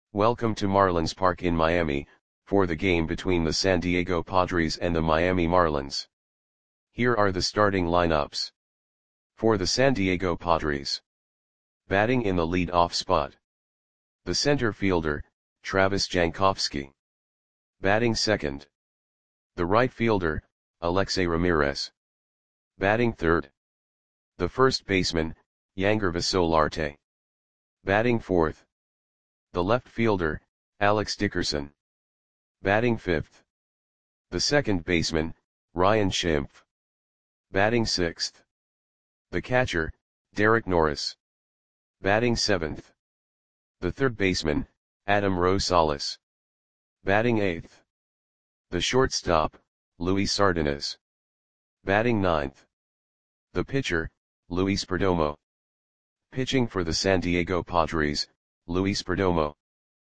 Welcome to Marlins Park in Miami, for the game between the San Diego Padres and the Miami Marlins. Here are the starting lineups. For the San Diego Padres. Batting in the lead-off spot. The center fielder, Travis Jankowski. Batting second. The right fielder, Alexei Ramirez. Batting third. The first baseman, Yangervis Solarte. Batting fourth. The left fielder, Alex Dickerson. Batting fifth. The second baseman, Ryan Schimpf. Batting sixth. The catcher, Derek Norris. Batting seventh. The third baseman, Adam Rosales. Batting eighth. The shortstop, Luis Sardinas. Batting ninth. The pitcher, Luis Perdomo. Pitching for the San Diego Padres, Luis Perdomo.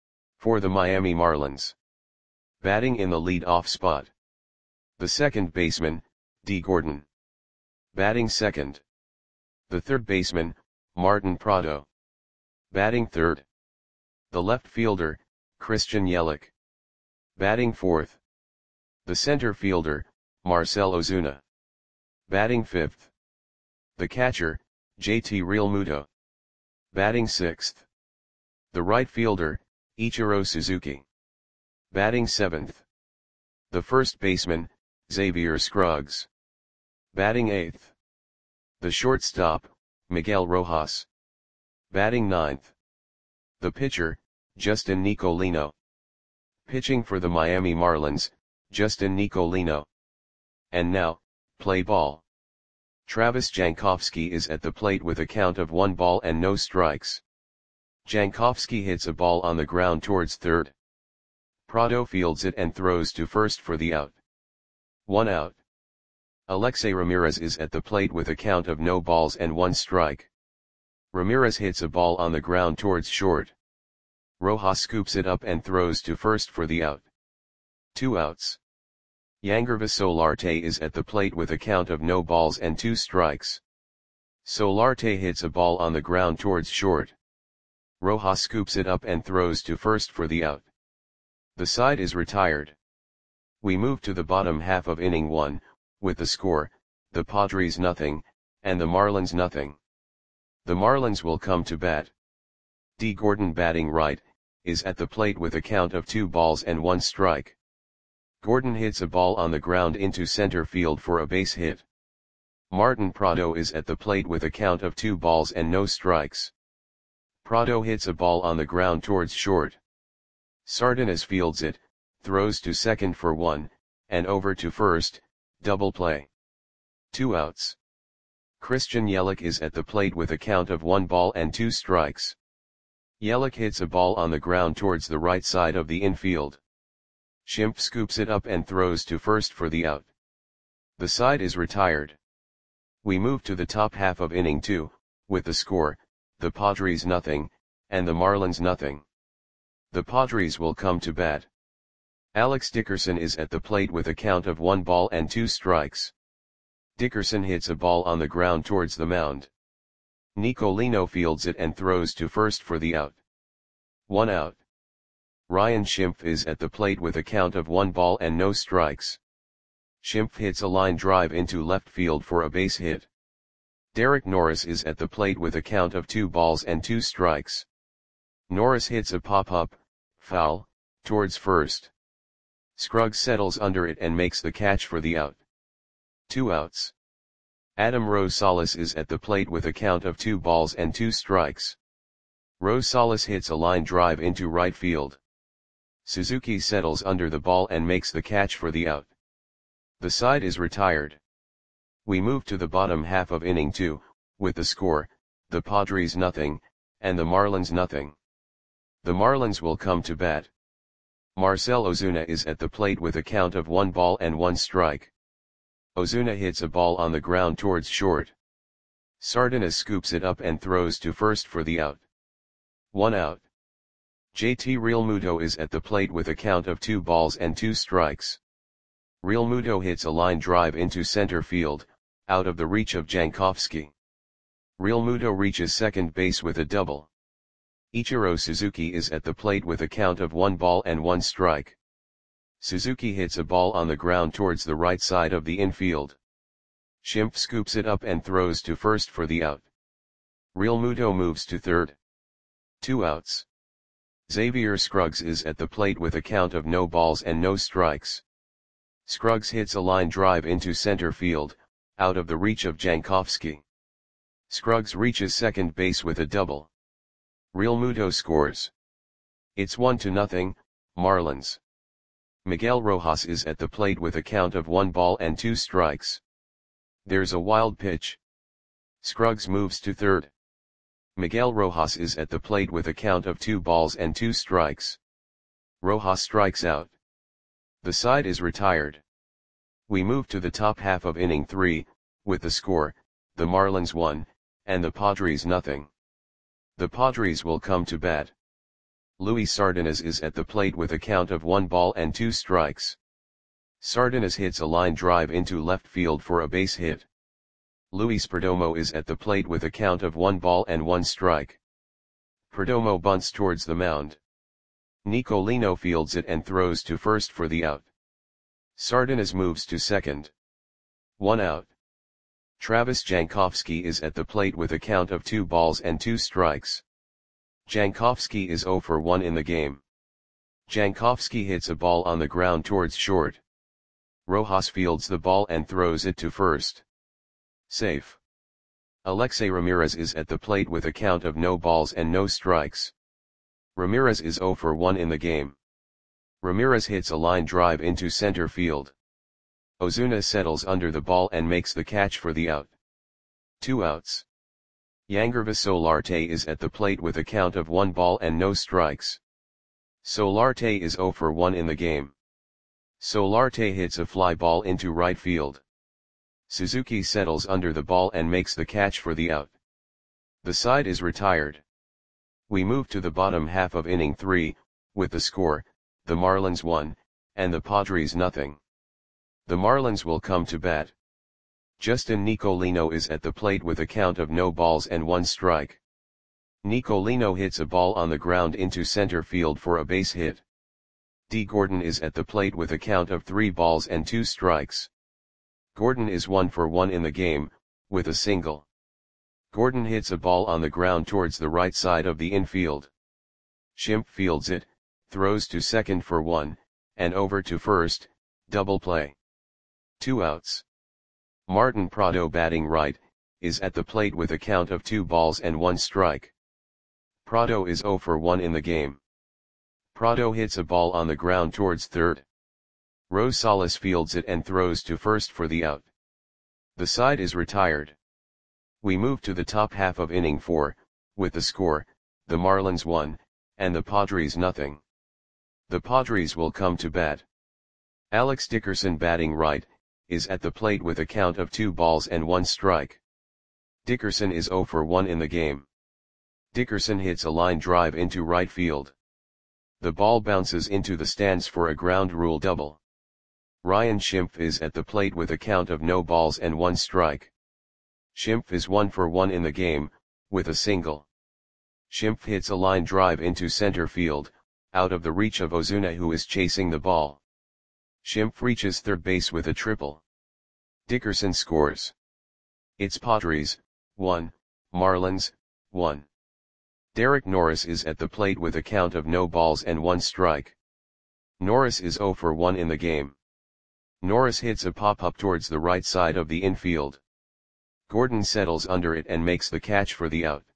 For the Miami Marlins. Batting in the lead-off spot. The second baseman, Dee Gordon. Batting second. The third baseman, Martin Prado. Batting third. The left fielder, Christian Yelich. Batting fourth. The center fielder, Marcell Ozuna. Batting fifth. The catcher, JT Realmuto. Batting sixth. The right fielder, Ichiro Suzuki. Batting seventh. The first baseman, Xavier Scruggs. Batting eighth. The shortstop, Miguel Rojas. Batting ninth. The pitcher, Justin Nicolino. Pitching for the Miami Marlins, Justin Nicolino. And now, play ball. Travis Jankowski is at the plate with a count of 1 ball and no strikes. Jankowski hits a ball on the ground towards third. Prado fields it and throws to first for the out. 1 out. Alexei Ramirez is at the plate with a count of no balls and 1 strike. Ramirez hits a ball on the ground towards short. Rojas scoops it up and throws to first for the out. 2 outs. Yangervis Solarte is at the plate with a count of no balls and 2 strikes. Solarte hits a ball on the ground towards short. Rojas scoops it up and throws to first for the out. The side is retired. We move to the bottom half of inning 1, with the score, the Padres nothing, and the Marlins nothing. The Marlins will come to bat. Dee Gordon batting right, is at the plate with a count of 2 balls and 1 strike. Gordon hits a ball on the ground into center field for a base hit. Martin Prado is at the plate with a count of 2 balls and no strikes. Prado hits a ball on the ground towards short. Sardinas fields it, throws to second for 1, and over to first, double play. 2 outs. Christian Yelich is at the plate with a count of 1 ball and 2 strikes. Yelich hits a ball on the ground towards the right side of the infield. Schimpf scoops it up and throws to first for the out. The side is retired. We move to the top half of inning 2, with the score, the Padres nothing, and the Marlins nothing. The Padres will come to bat. Alex Dickerson is at the plate with a count of 1 ball and 2 strikes. Dickerson hits a ball on the ground towards the mound. Nicolino fields it and throws to first for the out. 1 out. Ryan Schimpf is at the plate with a count of 1 ball and no strikes. Schimpf hits a line drive into left field for a base hit. Derek Norris is at the plate with a count of 2 balls and 2 strikes. Norris hits a pop-up, foul, towards first. Scruggs settles under it and makes the catch for the out. 2 outs. Adam Rosales is at the plate with a count of 2 balls and 2 strikes. Rosales hits a line drive into right field. Suzuki settles under the ball and makes the catch for the out. The side is retired. We move to the bottom half of inning 2, with the score, the Padres nothing, and the Marlins nothing. The Marlins will come to bat. Marcell Ozuna is at the plate with a count of 1 ball and 1 strike. Ozuna hits a ball on the ground towards short. Sardinas scoops it up and throws to first for the out. 1 out. JT Realmuto is at the plate with a count of 2 balls and 2 strikes. Realmuto hits a line drive into center field, out of the reach of Jankowski. Realmuto reaches second base with a double. Ichiro Suzuki is at the plate with a count of 1 ball and 1 strike. Suzuki hits a ball on the ground towards the right side of the infield. Schimpf scoops it up and throws to first for the out. Realmuto moves to third. 2 outs. Xavier Scruggs is at the plate with a count of no balls and no strikes. Scruggs hits a line drive into center field, out of the reach of Jankowski. Scruggs reaches second base with a double. Realmuto scores. It's 1-0, Marlins. Miguel Rojas is at the plate with a count of 1 ball and 2 strikes. There's a wild pitch. Scruggs moves to third. Miguel Rojas is at the plate with a count of 2 balls and 2 strikes. Rojas strikes out. The side is retired. We move to the top half of inning 3, with the score, the Marlins 1, and the Padres nothing. The Padres will come to bat. Luis Sardinas is at the plate with a count of 1 ball and 2 strikes. Sardinas hits a line drive into left field for a base hit. Luis Perdomo is at the plate with a count of 1 ball and 1 strike. Perdomo bunts towards the mound. Nicolino fields it and throws to first for the out. Sardinas moves to second. 1 out. Travis Jankowski is at the plate with a count of 2 balls and 2 strikes. Jankowski is 0 for 1 in the game. Jankowski hits a ball on the ground towards short. Rojas fields the ball and throws it to first. Safe. Alexei Ramirez is at the plate with a count of no balls and no strikes. Ramirez is 0 for 1 in the game. Ramirez hits a line drive into center field. Ozuna settles under the ball and makes the catch for the out. 2 outs. Yangervis Solarte is at the plate with a count of 1 ball and no strikes. Solarte is 0 for 1 in the game. Solarte hits a fly ball into right field. Suzuki settles under the ball and makes the catch for the out. The side is retired. We move to the bottom half of inning 3, with the score, the Marlins 1, and the Padres nothing. The Marlins will come to bat. Justin Nicolino is at the plate with a count of no balls and 1 strike. Nicolino hits a ball on the ground into center field for a base hit. D. Gordon is at the plate with a count of 3 balls and 2 strikes. Gordon is 1 for 1 in the game, with a single. Gordon hits a ball on the ground towards the right side of the infield. Schimpf fields it, throws to second for 1, and over to first, double play. 2 outs. Martin Prado batting right, is at the plate with a count of 2 balls and 1 strike. Prado is 0 for 1 in the game. Prado hits a ball on the ground towards third. Rosales fields it and throws to first for the out. The side is retired. We move to the top half of inning 4, with the score, the Marlins 1, and the Padres nothing. The Padres will come to bat. Alex Dickerson batting right, is at the plate with a count of 2 balls and 1 strike. Dickerson is 0 for 1 in the game. Dickerson hits a line drive into right field. The ball bounces into the stands for a ground rule double. Ryan Schimpf is at the plate with a count of no balls and 1 strike. Schimpf is 1 for 1 in the game, with a single. Schimpf hits a line drive into center field, out of the reach of Ozuna who is chasing the ball. Schimpf reaches third base with a triple. Dickerson scores. It's Padres, 1, Marlins, 1. Derek Norris is at the plate with a count of no balls and 1 strike. Norris is 0 for 1 in the game. Norris hits a pop-up towards the right side of the infield. Gordon settles under it and makes the catch for the out.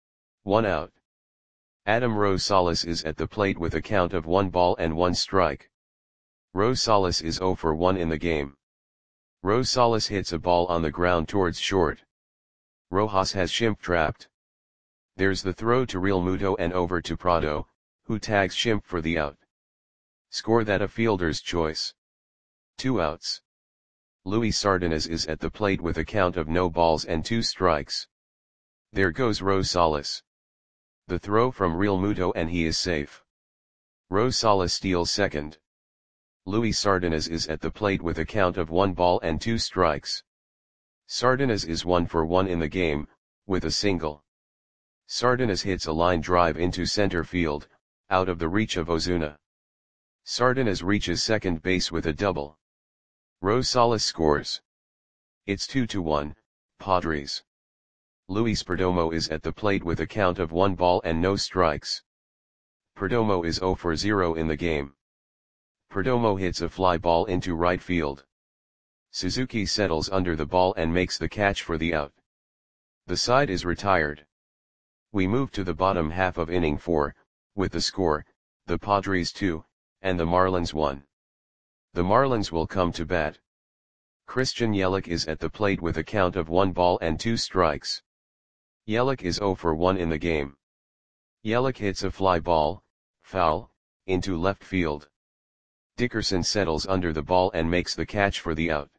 1 out. Adam Rosales is at the plate with a count of 1 ball and 1 strike. Rosales is 0 for 1 in the game. Rosales hits a ball on the ground towards short. Rojas has Schimpf trapped. There's the throw to Realmuto and over to Prado, who tags Schimpf for the out. Score that a fielder's choice. 2 outs. Luis Sardinas is at the plate with a count of no balls and 2 strikes. There goes Rosales. The throw from Realmuto and he is safe. Rosales steals second. Luis Sardinas is at the plate with a count of 1 ball and 2 strikes. Sardinas is 1 for 1 in the game, with a single. Sardinas hits a line drive into center field, out of the reach of Ozuna. Sardinas reaches second base with a double. Rosales scores. It's 2-1, Padres. Luis Perdomo is at the plate with a count of 1 ball and no strikes. Perdomo is 0 for 0 in the game. Perdomo hits a fly ball into right field. Suzuki settles under the ball and makes the catch for the out. The side is retired. We move to the bottom half of inning 4, with the score, the Padres 2, and the Marlins 1. The Marlins will come to bat. Christian Yelich is at the plate with a count of 1 ball and 2 strikes. Yelich is 0 for 1 in the game. Yelich hits a fly ball, foul, into left field. Dickerson settles under the ball and makes the catch for the out.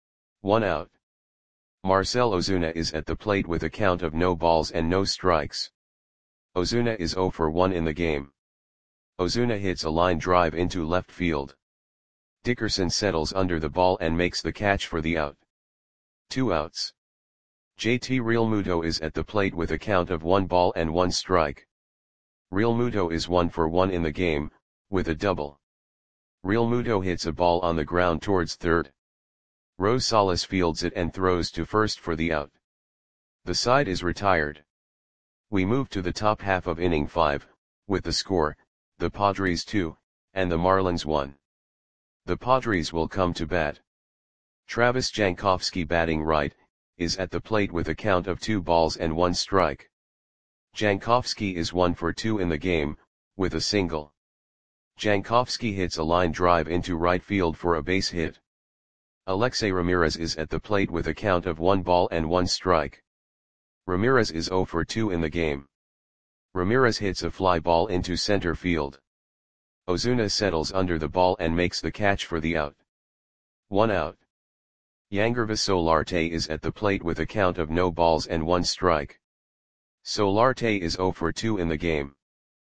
1 out. Marcell Ozuna is at the plate with a count of no balls and no strikes. Ozuna is 0 for 1 in the game. Ozuna hits a line drive into left field. Dickerson settles under the ball and makes the catch for the out. 2 outs. JT Realmuto is at the plate with a count of 1 ball and 1 strike. Realmuto is 1 for 1 in the game, with a double. Realmuto hits a ball on the ground towards third. Rosales fields it and throws to first for the out. The side is retired. We move to the top half of inning 5, with the score, the Padres 2, and the Marlins 1. The Padres will come to bat. Travis Jankowski, batting right, is at the plate with a count of 2 balls and 1 strike. Jankowski is 1 for 2 in the game, with a single. Jankowski hits a line drive into right field for a base hit. Alexei Ramirez is at the plate with a count of 1 ball and 1 strike. Ramirez is 0 for 2 in the game. Ramirez hits a fly ball into center field. Ozuna settles under the ball and makes the catch for the out. 1 out. Yangervis Solarte is at the plate with a count of no balls and 1 strike. Solarte is 0 for 2 in the game.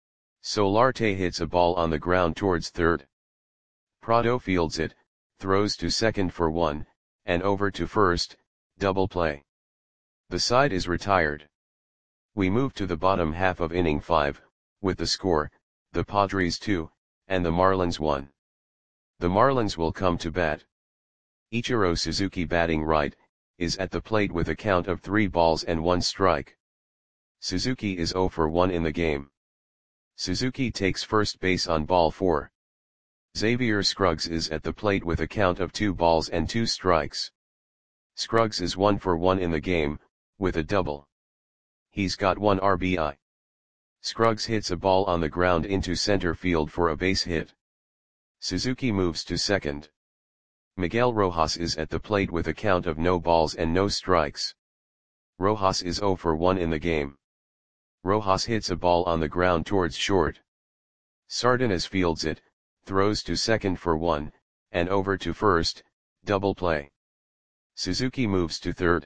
Solarte hits a ball on the ground towards third. Prado fields it, throws to second for 1, and over to first, double play. The side is retired. We move to the bottom half of inning 5, with the score, the Padres 2, and the Marlins 1. The Marlins will come to bat. Ichiro Suzuki, batting right, is at the plate with a count of 3 balls and 1 strike. Suzuki is 0 for 1 in the game. Suzuki takes first base on ball 4. Xavier Scruggs is at the plate with a count of 2 balls and 2 strikes. Scruggs is 1 for 1 in the game, with a double. He's got 1 RBI. Scruggs hits a ball on the ground into center field for a base hit. Suzuki moves to second. Miguel Rojas is at the plate with a count of no balls and no strikes. Rojas is 0 for 1 in the game. Rojas hits a ball on the ground towards short. Sardinas fields it, throws to second for 1, and over to first, double play. Suzuki moves to third.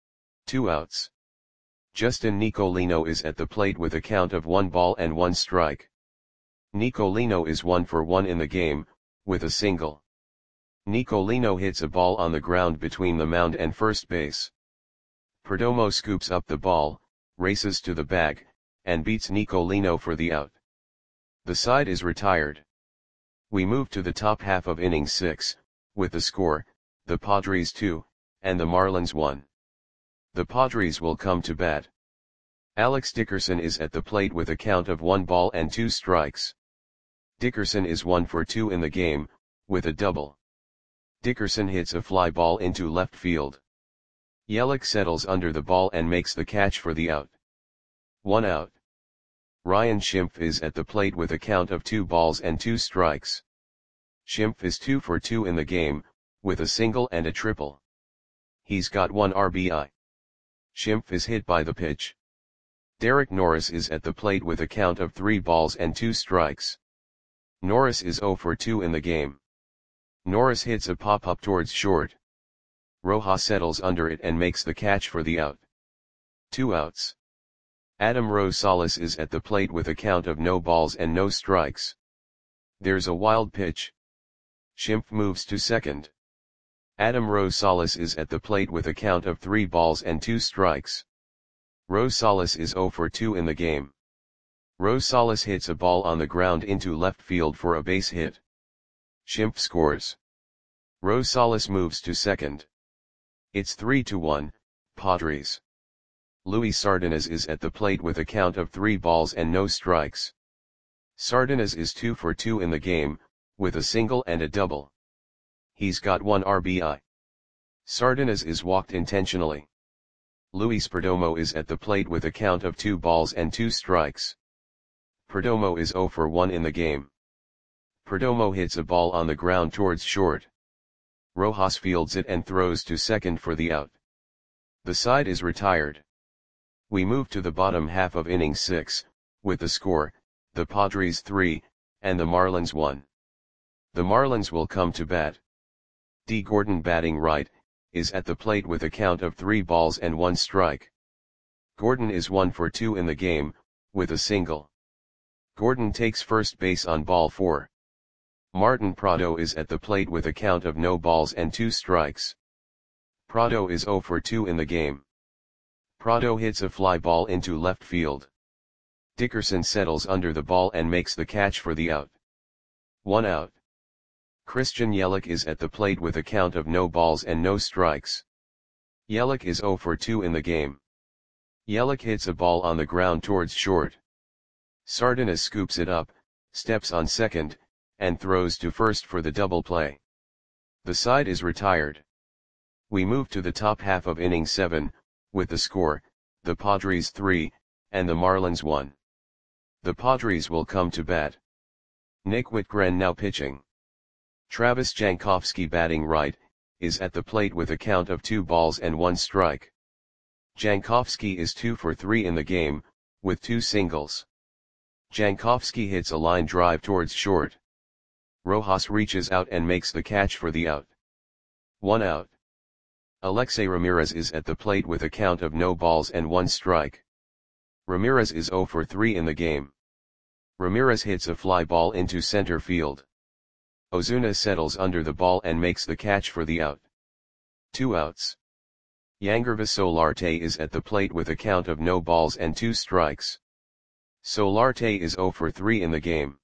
2 outs. Justin Nicolino is at the plate with a count of 1 ball and 1 strike. Nicolino is 1 for 1 in the game, with a single. Nicolino hits a ball on the ground between the mound and first base. Perdomo scoops up the ball, races to the bag, and beats Nicolino for the out. The side is retired. We move to the top half of inning 6, with the score, the Padres 2, and the Marlins 1. The Padres will come to bat. Alex Dickerson is at the plate with a count of 1 ball and 2 strikes. Dickerson is 1 for 2 in the game, with a double. Dickerson hits a fly ball into left field. Yelich settles under the ball and makes the catch for the out. 1 out. Ryan Schimpf is at the plate with a count of 2 balls and 2 strikes. Schimpf is 2 for 2 in the game, with a single and a triple. He's got 1 RBI. Schimpf is hit by the pitch. Derek Norris is at the plate with a count of 3 balls and 2 strikes. Norris is 0 for 2 in the game. Norris hits a pop-up towards short. Rojas settles under it and makes the catch for the out. 2 outs. Adam Rosales is at the plate with a count of no balls and no strikes. There's a wild pitch. Schimpf moves to second. Adam Rosales is at the plate with a count of 3 balls and 2 strikes. Rosales is 0 for 2 in the game. Rosales hits a ball on the ground into left field for a base hit. Schimpf scores. Rosales moves to second. It's 3-1, Padres. Luis Sardinas is at the plate with a count of 3 balls and no strikes. Sardinas is 2 for 2 in the game, with a single and a double. He's got 1 RBI. Sardinas is walked intentionally. Luis Perdomo is at the plate with a count of 2 balls and 2 strikes. Perdomo is 0 for 1 in the game. Perdomo hits a ball on the ground towards short. Rojas fields it and throws to second for the out. The side is retired. We move to the bottom half of inning 6, with the score, the Padres 3, and the Marlins 1. The Marlins will come to bat. D. Gordon, batting right, is at the plate with a count of 3 balls and 1 strike. Gordon is 1 for 2 in the game, with a single. Gordon takes first base on ball 4. Martin Prado is at the plate with a count of no balls and 2 strikes. Prado is 0 for 2 in the game. Prado hits a fly ball into left field. Dickerson settles under the ball and makes the catch for the out. 1 out. Christian Yelich is at the plate with a count of no balls and no strikes. Yelich is 0 for 2 in the game. Yelich hits a ball on the ground towards short. Sardinas scoops it up, steps on second, and throws to first for the double play. The side is retired. We move to the top half of inning 7, with the score, the Padres 3, and the Marlins 1. The Padres will come to bat. Nick Whitgren now pitching. Travis Jankowski, batting right, is at the plate with a count of 2 balls and 1 strike. Jankowski is 2 for 3 in the game, with 2 singles. Jankowski hits a line drive towards short. Rojas reaches out and makes the catch for the out. 1 out. Alexei Ramirez is at the plate with a count of no balls and 1 strike. Ramirez is 0 for 3 in the game. Ramirez hits a fly ball into center field. Ozuna settles under the ball and makes the catch for the out. 2 outs. Yangervis Solarte is at the plate with a count of no balls and 2 strikes. Solarte is 0 for 3 in the game.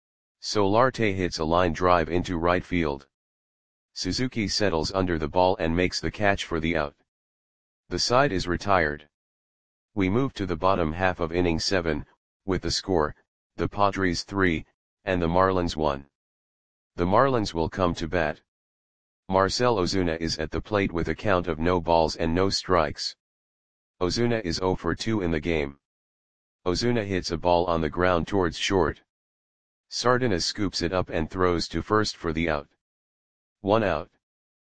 Solarte hits a line drive into right field. Suzuki settles under the ball and makes the catch for the out. The side is retired. We move to the bottom half of inning 7, with the score, the Padres 3, and the Marlins 1. The Marlins will come to bat. Marcell Ozuna is at the plate with a count of no balls and no strikes. Ozuna is 0 for 2 in the game. Ozuna hits a ball on the ground towards short. Sardinas scoops it up and throws to first for the out. 1 out.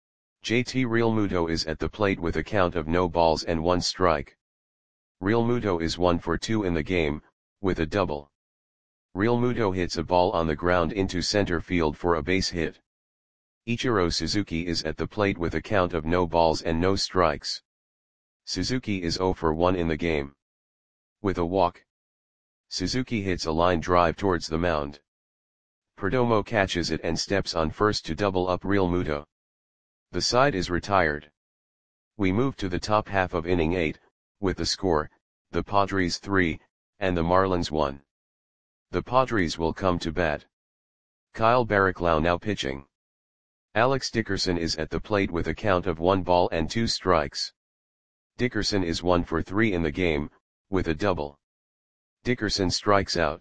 JT Realmuto is at the plate with a count of no balls and 1 strike. Realmuto is 1 for 2 in the game, with a double. Realmuto hits a ball on the ground into center field for a base hit. Ichiro Suzuki is at the plate with a count of no balls and no strikes. Suzuki is 0 for 1 in the game. With a walk. Suzuki hits a line drive towards the mound. Perdomo catches it and steps on first to double up Realmuto. The side is retired. We move to the top half of inning 8, with the score, the Padres 3, and the Marlins 1. The Padres will come to bat. Kyle Barraclough now pitching. Alex Dickerson is at the plate with a count of 1 ball and 2 strikes. Dickerson is 1 for 3 in the game, with a double. Dickerson strikes out.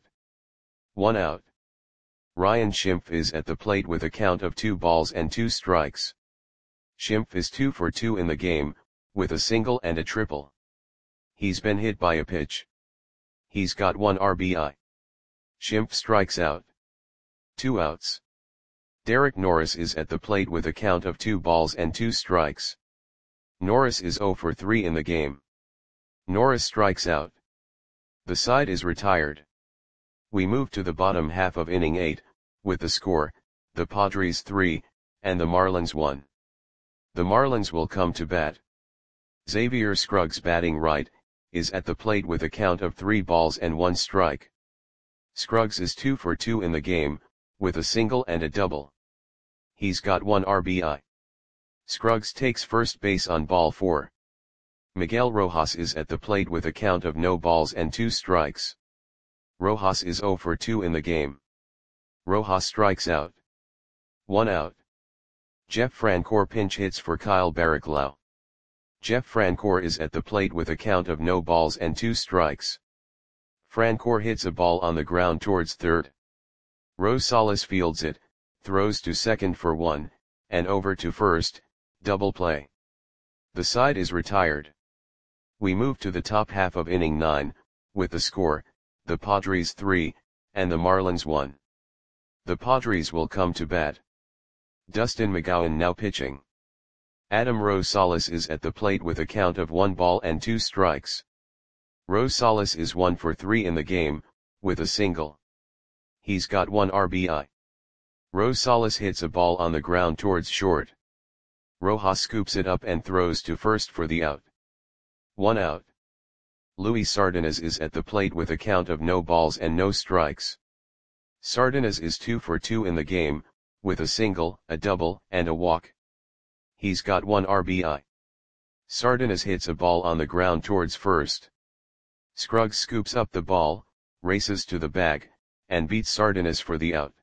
1 out. Ryan Schimpf is at the plate with a count of 2 balls and 2 strikes. Schimpf is 2 for 2 in the game, with a single and a triple. He's been hit by a pitch. He's got 1 RBI. Schimpf strikes out. 2 outs. Derek Norris is at the plate with a count of 2 balls and 2 strikes. Norris is 0 for 3 in the game. Norris strikes out. The side is retired. We move to the bottom half of inning 8, with the score, the Padres 3, and the Marlins 1. The Marlins will come to bat. Xavier Scruggs, batting right, is at the plate with a count of 3 balls and 1 strike. Scruggs is 2 for 2 in the game, with a single and a double. He's got 1 RBI. Scruggs takes first base on ball 4. Miguel Rojas is at the plate with a count of no balls and 2 strikes. Rojas is 0 for 2 in the game. Rojas strikes out. 1 out. Jeff Francoeur pinch hits for Kyle Barraclough. Jeff Francoeur is at the plate with a count of no balls and 2 strikes. Francoeur hits a ball on the ground towards third. Rosales fields it, throws to second for 1, and over to first, double play. The side is retired. We move to the top half of inning 9, with the score, the Padres 3, and the Marlins 1. The Padres will come to bat. Dustin McGowan now pitching. Adam Rosales is at the plate with a count of 1 ball and 2 strikes. Rosales is 1 for 3 in the game, with a single. He's got 1 RBI. Rosales hits a ball on the ground towards short. Rojas scoops it up and throws to first for the out. 1 out. Luis Sardinas is at the plate with a count of no balls and no strikes. Sardinas is 2 for 2 in the game, with a single, a double, and a walk. He's got 1 RBI. Sardinas hits a ball on the ground towards first. Scruggs scoops up the ball, races to the bag, and beats Sardinas for the out.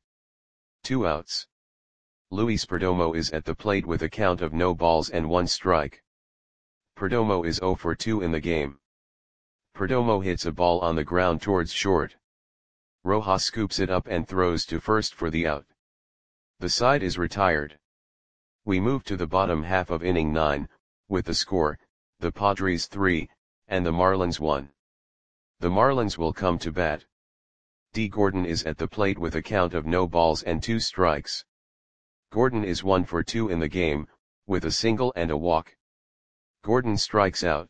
2 outs. Luis Perdomo is at the plate with a count of no balls and 1 strike. Perdomo is 0 for 2 in the game. Perdomo hits a ball on the ground towards short. Rojas scoops it up and throws to first for the out. The side is retired. We move to the bottom half of inning 9, with the score, the Padres 3, and the Marlins 1. The Marlins will come to bat. D. Gordon is at the plate with a count of no balls and 2 strikes. Gordon is 1 for 2 in the game, with a single and a walk. Gordon strikes out.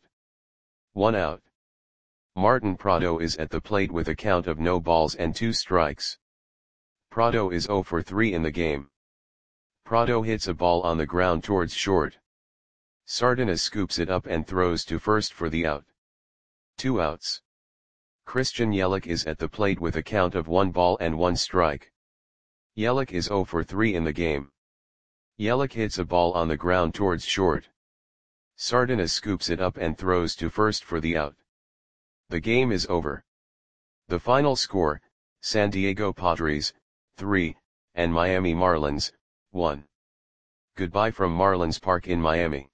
1 out. Martin Prado is at the plate with a count of no balls and 2 strikes. Prado is 0 for 3 in the game. Prado hits a ball on the ground towards short. Sardinas scoops it up and throws to first for the out. 2 outs. Christian Yelich is at the plate with a count of 1 ball and 1 strike. Yelich is 0 for 3 in the game. Yelich hits a ball on the ground towards short. Sardinas scoops it up and throws to first for the out. The game is over. The final score, San Diego Padres, 3, and Miami Marlins, 1. Goodbye from Marlins Park in Miami.